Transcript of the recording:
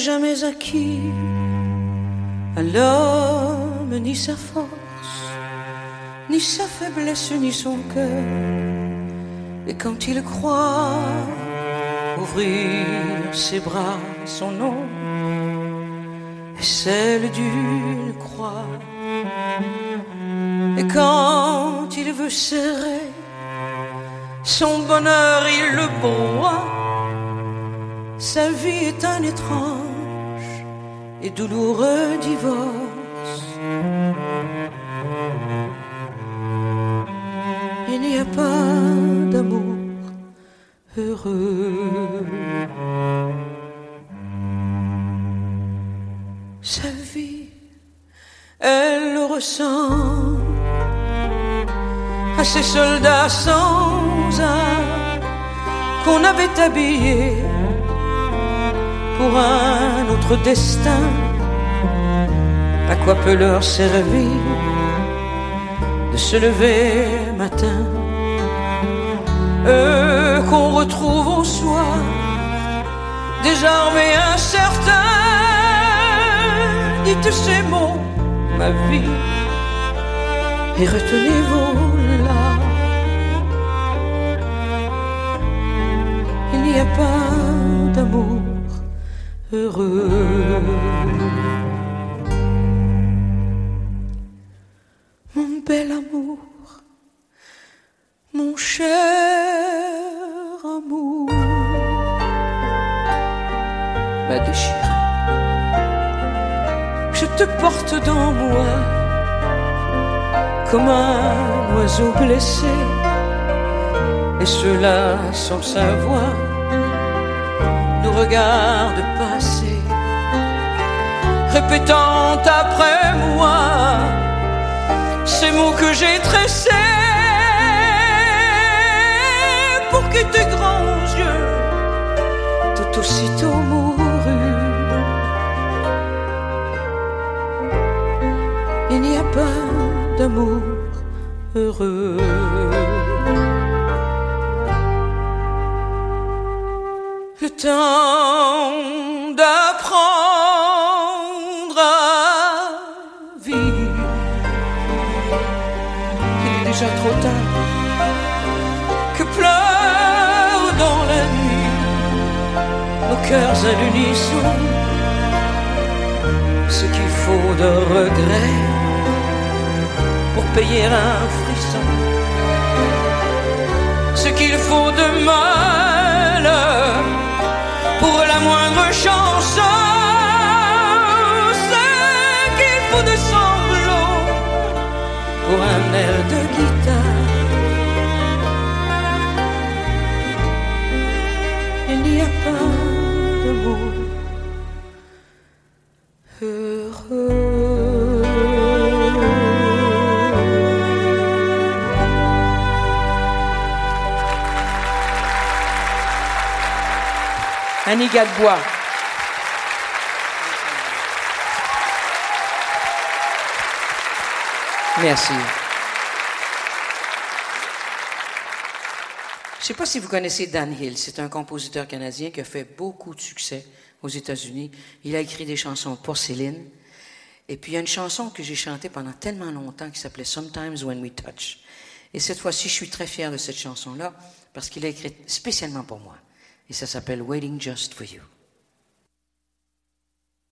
jamais acquis à l'homme ni sa force, ni sa faiblesse, ni son cœur. Et quand il croit ouvrir ses bras, son nom est celle d'une croix. Et quand il veut serrer son bonheur, il le broie. Sa vie est un étrange et douloureux divorce. Il n'y a pas d'amour heureux. Sa vie, elle ressemble à ces soldats sans âme qu'on avait habillés pour un autre destin. À quoi peut leur servir de se lever matin? Eux qu'on retrouve au soir, désarmés, incertains. Dites ces mots, ma vie, et retenez vos larmes. Il n'y a pas d'amour heureux. Mon bel amour, mon cher amour, m'a déchiré. Je te porte dans moi comme un oiseau blessé, et cela sans savoir nous regarde passer, répétant après moi ces mots que j'ai tressés pour que tes grands yeux tout aussitôt mourus. Il n'y a pas d'amour heureux. Le temps d'apprendre à vivre. Il est déjà trop tard. Que pleurent dans la nuit nos cœurs à l'unisson. Ce qu'il faut de regret pour payer un frisson. Ce qu'il faut de malheur pour la moindre chanson. Ce qu'il faut de sanglots pour un air de guitare. Il n'y a pas de mots heureux. Annie Gadebois. Merci. Je ne sais pas si vous connaissez Dan Hill. C'est un compositeur canadien qui a fait beaucoup de succès aux États-Unis. Il a écrit des chansons pour Céline. Et puis il y a une chanson que j'ai chantée pendant tellement longtemps qui s'appelait Sometimes When We Touch. Et cette fois-ci, je suis très fier de cette chanson-là parce qu'il l'a écrite spécialement pour moi. Et ça s'appelle Waiting Just for You.